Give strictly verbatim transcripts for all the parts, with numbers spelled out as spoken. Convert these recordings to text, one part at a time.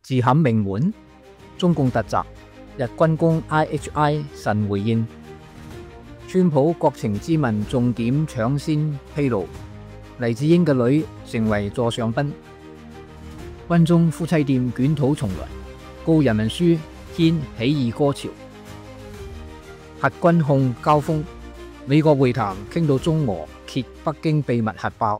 自砍命門，中共突襲，日軍攻 I H I 神回應。川普國情咨文重點搶先披露，黎智英嘅女成為座上賓。軍中夫妻店捲土重來，告人民書掀起義歌潮。核軍控交鋒，美國會談傾到中俄揭北京秘密核爆。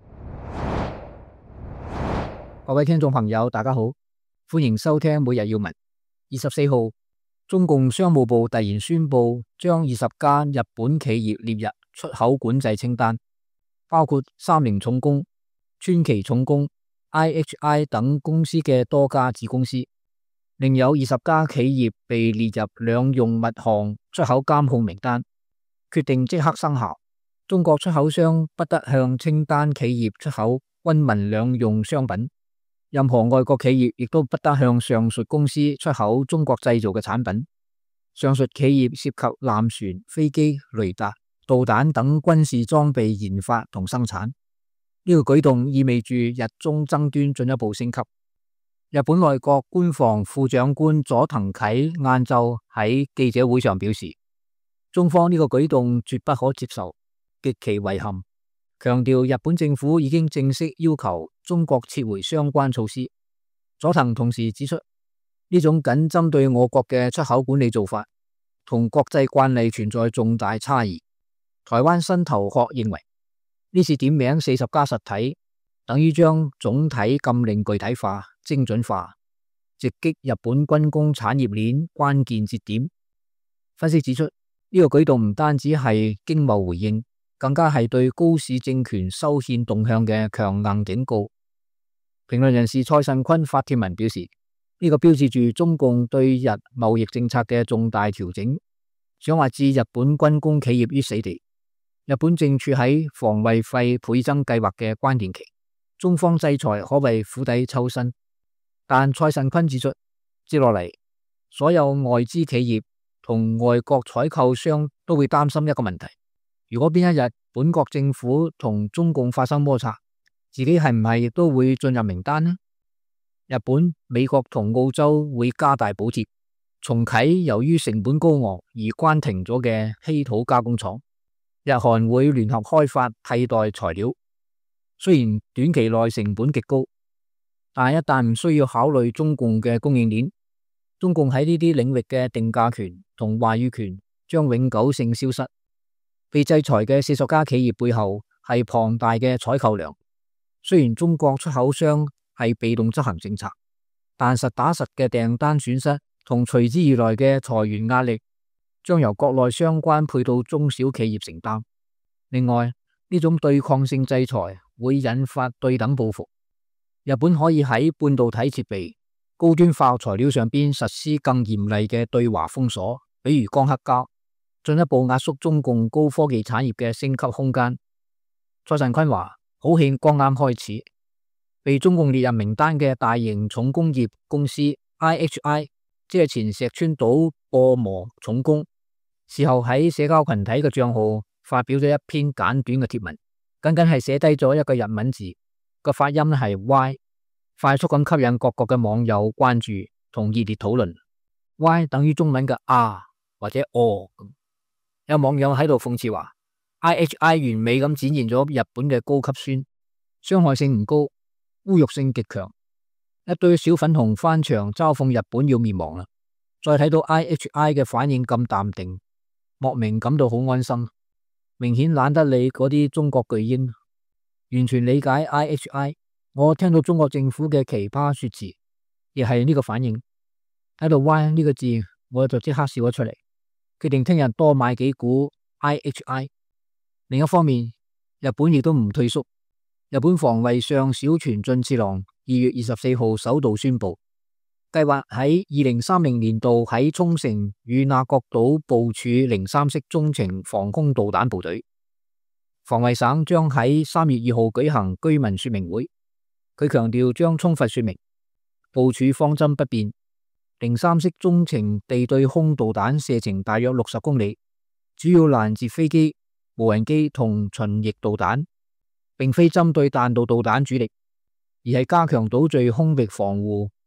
各位聽眾朋友，大家好，歡迎收聽每日要聞。二十四號，中共商務部突然宣布，將二十間日本企業列入出口管制清單，包括三菱重工、川崎重工、I H I 等公司嘅多家子公司，另有二十家企業被列入兩用物項出口監控名單。決定即刻生效，中國出口商不得向清單企業出口軍民兩用商品。任何外國企業亦都不得向上述公司出口中國製造嘅產品。上述企業涉及艦船、飛機、雷達、導彈等軍事裝備研發同生產。呢個舉動意味住日中爭端進一步升級。日本內閣官房副長官佐藤啓晏晝喺記者會上表示，中方呢個舉動絕不可接受，極其遺憾。強調日本政府已經正式要求中國撤回相關措施。佐藤同時指出，呢種僅針對我國嘅出口管理做法，同國際慣例存在重大差異。台灣新頭殼認為，呢次點名四十家實體，等於將總體禁令具體化、精準化，直擊日本軍工產業鏈關鍵節點。分析指出，呢個舉動唔單止係經貿回應，更加係對高市政權修憲動向嘅強硬警告。評論人士蔡慎坤發帖文表示，呢、這個標誌住中共對日貿易政策嘅重大調整，想話置日本軍工企業於死地。日本正處喺防衛費倍增計劃嘅關鍵期，中方制裁可謂釜底抽薪。但蔡慎坤指出，接落嚟所有外資企業同外國採購商都會擔心一個問題。如果邊一日本國政府同中共發生摩擦，自己係唔係亦都會進入名單呢？日本、美國同澳洲會加大補貼，重啟由於成本高昂而關停咗嘅稀土加工廠。日韓會聯合開發替代材料。雖然短期內成本極高，但一旦唔需要考慮中共嘅供應鏈，中共喺呢啲領域嘅定價權同話語權將永久性消失。被制裁嘅四十家企業背後係龐大嘅採購量。雖然中國出口商係被動執行政策，但實打實嘅訂單損失同隨之而來嘅裁員壓力，將由國內相關配套中小企業承擔。另外，呢種對抗性制裁會引發對等報復。日本可以喺半導體設備、高端化學材料上邊實施更嚴厲嘅對華封鎖，比如光刻膠，進一步壓縮中共高科技產業嘅升級空間。蔡慎坤話：好戲剛啱開始。被中共列入名單嘅大型重工業公司 I H I， 即係前石川島播磨重工，事後喺社交群體嘅賬號發表咗一篇簡短嘅貼文，僅僅係寫低咗一個日文字，個發音係 Y， 快速咁吸引各國嘅網友關注同熱烈討論。Y 等於中文嘅啊或者哦。有網友喺度諷刺話 I H I 完美咁展現咗日本嘅高級酸，傷害性唔高，侮辱性極強。一堆小粉紅翻牆嘲諷日本要滅亡啦，再睇到 I H I 嘅反應咁淡定，莫名感到好安心，明顯懶得理嗰啲中國巨嬰，完全理解 I H I。 我聽到中國政府嘅奇葩說辭，亦係呢個反應。喺度 Y 呢個字，我就即刻笑咗出嚟，決定聽日多買幾股 I H I。 另一方面，日本亦都唔退縮。日本防衛相小泉進次郎二月二十四號首度宣布，計劃喺二零三零年度喺沖繩與那國島部署零三式中程防空導彈部隊。防衛省將喺三月二號舉行居民說明會，佢強調將充分說明部署方針不變，零三式中程地對空導彈射程大約六十公里，主要攔截飛機、無人機同巡弋導彈，並非針對彈道導彈主力，而係加強島嶼空域防護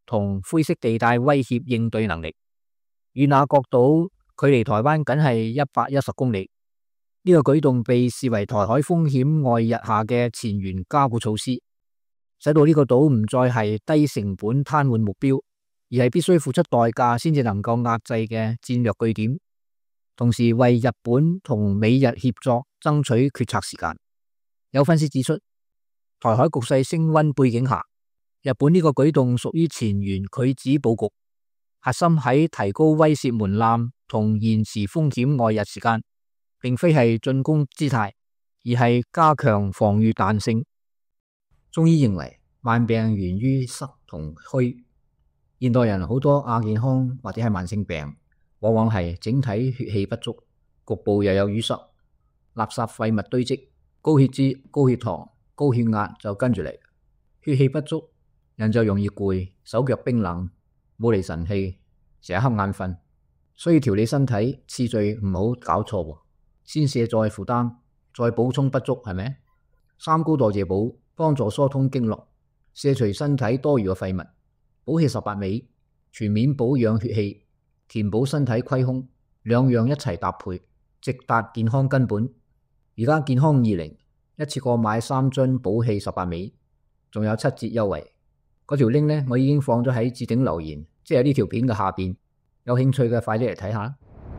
同灰色地帶威脅應對能力。與那國島距離台灣僅係一百一十公里，呢、這個舉動被視為台海風險外溢下嘅前沿加固措施，使到呢個島唔再係低成本癱瘓目標，而係必須付出代價先至能夠壓制嘅戰略據點，同時為日本同美日協作爭取決策時間。有分析指出，台海局勢升溫背景下，日本呢個舉動屬於前沿拒止佈局，核心喺提高威懾門檻同延遲風險外溢時間，並非係進攻姿態，而係加強防禦彈性。中醫認為，慢病源於濕同虛。現代人好多亞健康或者係慢性病，往往係整體血氣不足，局部又有淤塞，垃圾廢物堆積，高血脂、高血糖、高血壓就跟住嚟。血氣不足，人就容易攰，手腳冰冷，冇嚟神氣，成日瞌眼瞓。所以調理身體次序唔好搞錯，先卸再負擔，再補充不足，係咪？三高代謝補幫助疏通經絡，卸除身體多餘嘅廢物。補氣十八味，全面保養血氣，填補身體虧空，兩樣一齊搭配，直達健康根本。而家健康二零一次過買三樽補氣十八味，仲有七折優惠。嗰條 link 呢，我已經放咗喺置頂留言，即係呢條片嘅下邊。有興趣嘅快啲嚟睇下。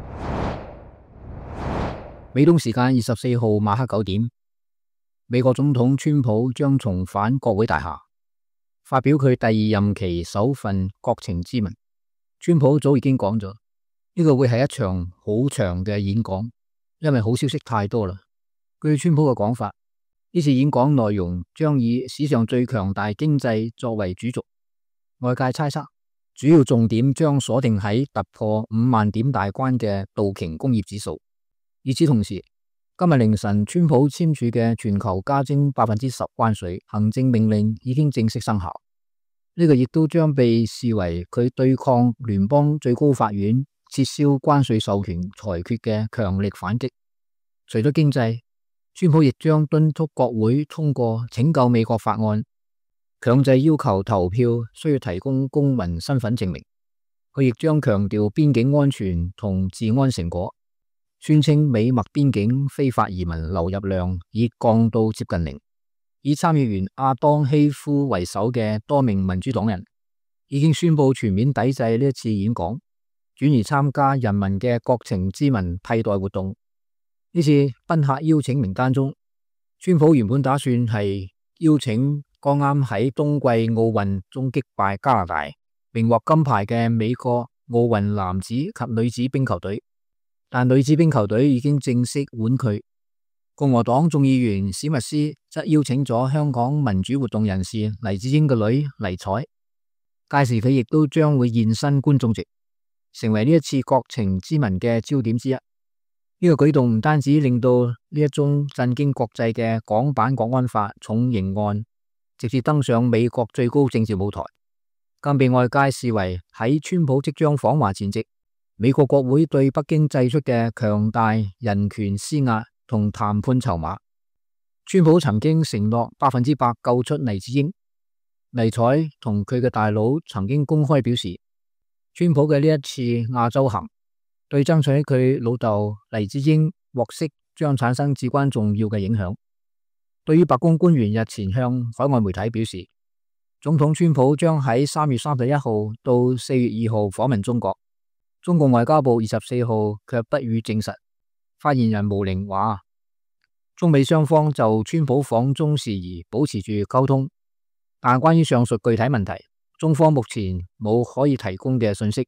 美東時間二十四號晚黑九點，美國總統川普將重返國會大廈，發表佢第二任期首份國情咨文。川普早已經講咗，呢個會係一場好長嘅演講，因為好消息太多啦。據川普嘅講法，呢次演講內容將以史上最強大經濟作為主軸，外界猜測主要重點將鎖定喺突破五萬點大關嘅道瓊工業指數。與此同時，今日凌晨川普簽署嘅全球加徵百分之十關稅行政命令已經正式生效，呢、這個亦都將被視為佢對抗聯邦最高法院撤銷關稅授權裁決嘅強力反擊。除咗經濟，川普亦將敦促國會通過拯救美國法案，強制要求投票需要提供公民身份證明。佢亦將強調邊境安全同治安成果，宣稱美墨邊境非法移民流入量已降到接近零。以參議員阿當希夫為首嘅多名民主黨人已經宣布全面抵制呢一次演講，轉而參加人民嘅國情咨文替代活動。呢次賓客邀請名單中，川普原本打算係邀請剛啱喺冬季奧運中擊敗加拿大榮獲金牌嘅美國奧運男子及女子冰球隊，但女子冰球隊已經正式婉拒。共和黨眾議員史密斯則邀請咗香港民主活動人士黎智英嘅女黎彩，屆時佢亦都將會現身觀眾席，成為呢一次國情咨文嘅焦點之一。呢、這個舉動唔單止令到呢一宗震驚國際嘅港版國安法重刑案直接登上美國最高政治舞台，更被外界視為喺川普即將訪華前夕，美國國會對北京祭出嘅強大人權施壓同談判籌碼。川普曾經承諾百分之百救出黎智英，黎彩同佢嘅大佬曾經公開表示，川普嘅呢一次亞洲行對爭取佢老豆黎智英獲釋將產生至關重要嘅影響。對於白宮官員日前向海外媒體表示，總統川普將喺三月三十一號到四月二號訪問中國，中共外交部二十四號卻不予證實。發言人毛寧話，中美雙方就川普訪中事宜保持住溝通，但關於上述具體問題，中方目前冇可以提供嘅信息。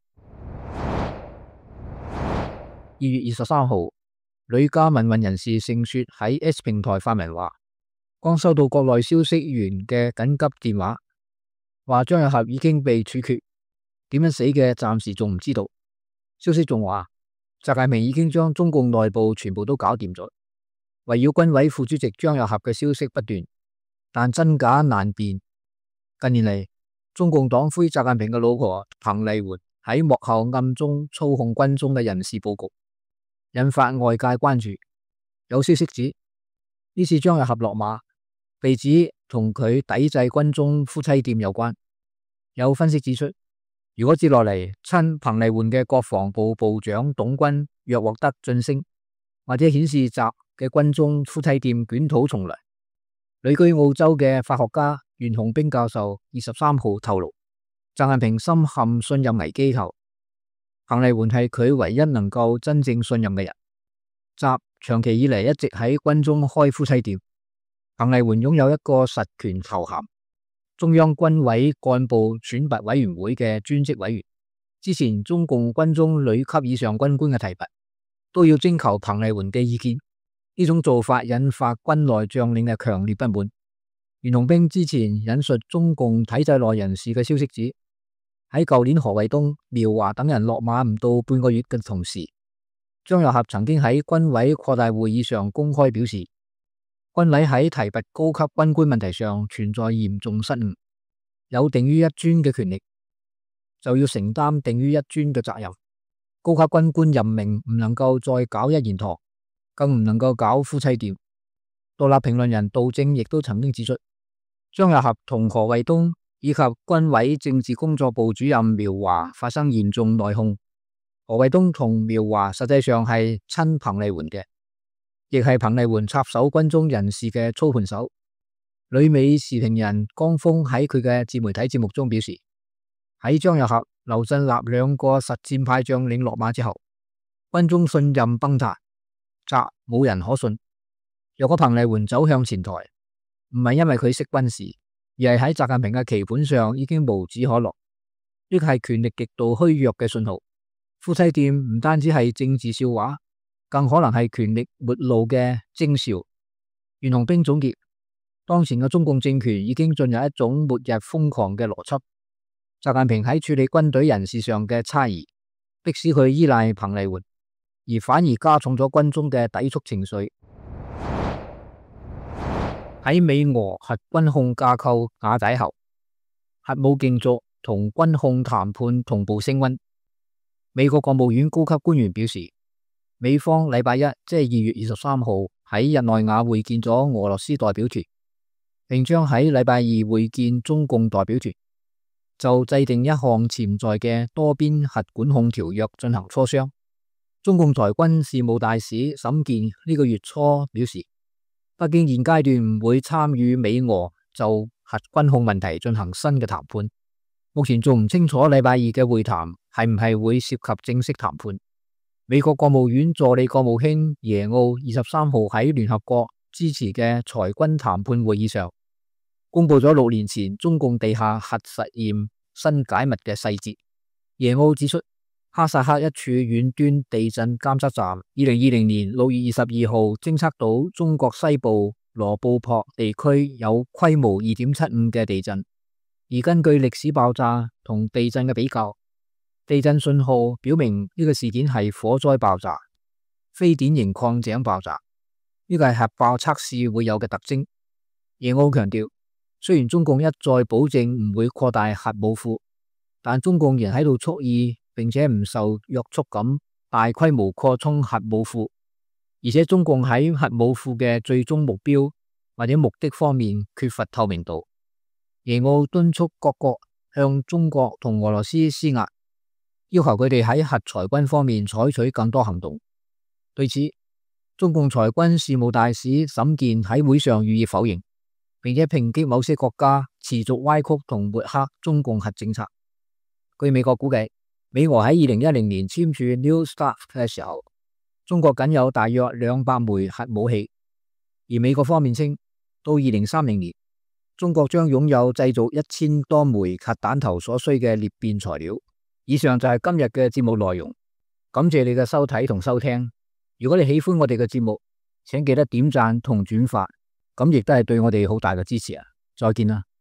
二月二十三號，旅加民運人士盛雪喺 X 平台發文話，剛收到國內消息源嘅緊急電話，話張又俠已經被處決，點樣死嘅暫時仲唔知道。消息仲話，習近平已經將中共內部全部都搞掂咗。圍繞軍委副主席張又俠嘅消息不斷，但真假難辨。近年嚟，中共黨魁習近平嘅老婆彭麗媛喺幕後暗中操控軍中嘅人事布局，引發外界關注。有消息指，呢次張又俠落馬，被指同佢抵制軍中夫妻店有關。有分析指出， 如果接落嚟親彭麗媛嘅國防部部長董軍若獲得晉升，或者顯示習嘅軍中夫妻店捲土重來，旅居澳洲嘅法學家袁洪兵教授二十三號透露，習近平深陷信任危機後，彭麗媛係佢唯一能夠真正信任嘅人。習長期以嚟一直喺軍中開夫妻店，彭麗媛擁有一個實權頭銜，中央軍委幹部選拔委員會嘅專職委員。之前中共軍中旅級以上軍官嘅提拔都要徵求彭麗媛嘅意見，呢種做法引發軍內將領嘅強烈不滿。袁洪兵之前引述中共體制內人士嘅消息指，喺舊年何衛東、苗華等人落馬唔到半個月嘅同時，張又俠曾經喺軍委擴大會議上公開表示，軍委喺提拔高級軍官問題上存在嚴重失誤，有定於一尊嘅權力，就要承擔定於一尊嘅責任。高級軍官任命唔能夠再搞一言堂，更唔能夠搞夫妻店。獨立評論人杜正亦都曾經指出，張又俠同何衛東以及軍委政治工作部主任苗華發生嚴重內訌。何衛東同苗華實際上係親彭麗媛嘅，亦係彭麗媛插手軍中人事嘅操盤手。旅美時評人江峰喺佢嘅自媒體節目中表示，喺張又俠、劉振立兩個實戰派將領落馬之後，軍中信任崩塌，習冇人可信。若果彭麗媛走向前台，唔係因為佢識軍事，而係喺習近平嘅棋盤上已經無指可落，呢個係權力極度虛弱嘅信號。夫妻店唔單止係政治笑話，更可能係權力末路嘅徵兆。袁洪兵總結，當前嘅中共政權已經進入一種末日瘋狂嘅邏輯。習近平喺處理軍隊人事上嘅差異，迫使佢依賴彭麗媛，而反而加重咗軍中嘅抵觸情緒。喺美俄核軍控架構瓦解後，核武競逐同軍控談判同步升溫。美國國務院高級官員表示，美方禮拜一即係二月二十三號喺日內瓦會見咗俄羅斯代表團，並將喺禮拜二會見中共代表團，就制定一項潛在嘅多邊核管控條約進行磋商。中共裁軍事務大使沈健呢個月初表示，北京現階段唔會參與美俄就核軍控問題進行新嘅談判。目前仲唔清楚禮拜二嘅會談係唔係會涉及正式談判。美國國務院助理國務卿耶奧二十三號喺聯合國支持嘅裁軍談判會議上，公布咗六年前中共地下核實驗新解密嘅細節。耶奧指出，哈薩克一處遠端地震監測站二零二零年六月二十二號偵測到中國西部羅布泊地區有規模二點七五嘅地震。而根據歷史爆炸同地震嘅比較，地震信號表明呢個事件係火災爆炸，非典型礦井爆炸。呢個係核爆測試會有嘅特徵。耶奧強調，雖然中共一再保證唔會擴大核武庫，但中共仍喺度蓄意並且唔受約束咁大規模擴充核武庫，而且中共喺核武庫嘅最終目標或者目的方面缺乏透明度。耶奧敦促各國向中國同俄羅斯施壓，要求佢哋喺核裁軍方面採取更多行動。對此，中共裁軍事務大使沈健喺會上予以否認，並且抨擊某些國家持續歪曲同抹黑中共核政策。據美國估計，美俄喺二零一零年簽署 New START 嘅時候，中國僅有大約兩百枚核武器，而美國方面稱，到二零三零年，中國將擁有製造一千多枚核彈頭所需嘅裂變材料。以上就係今日嘅節目內容，感謝你嘅收睇同收聽。如果你喜歡我哋嘅節目，請記得點讚同轉發，咁亦都係對我哋好大嘅支持啊！再見啦。